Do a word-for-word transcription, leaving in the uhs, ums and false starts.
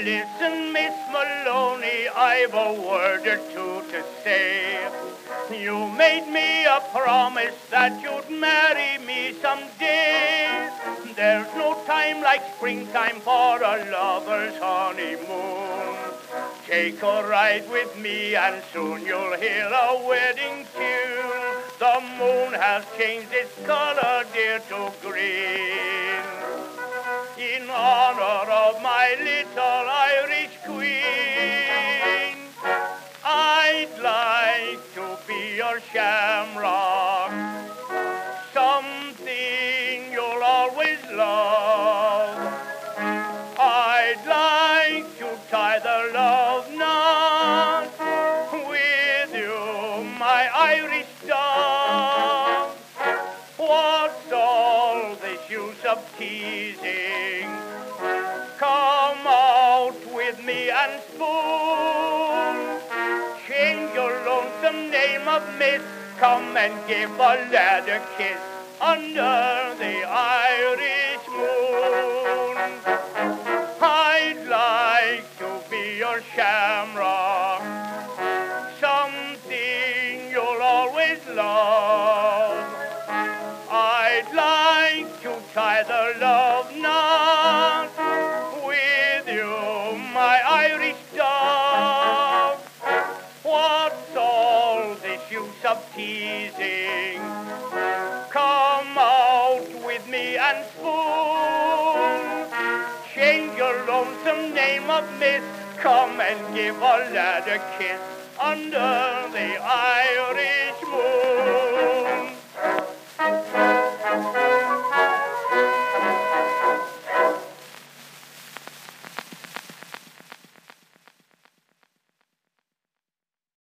listen, Miss Maloney, I've a word or two to say. You made me a promise that you'd marry me someday. There's no time like springtime for a lover's honeymoon. Take a ride with me and soon you'll hear a wedding tune. The moon has changed its color, dear, to green, in honor of my little Irish queen. I'd like to be your shamrock, something you'll always love. I'd like to tie the love knot with you, my Irish dove. What's all this use of teasing? Come out with me and spoon. Change your lonesome name of Miss. Come and give a lad a kiss under the Irish moon. I'd like to be your shamrock, something you'll always love. I'd like to tie the love knot with you, my Irish dove. What's all this use of teasing? Come out with me and spoon. Change your lonesome name of Miss. Come and give a lad a kiss under the eye.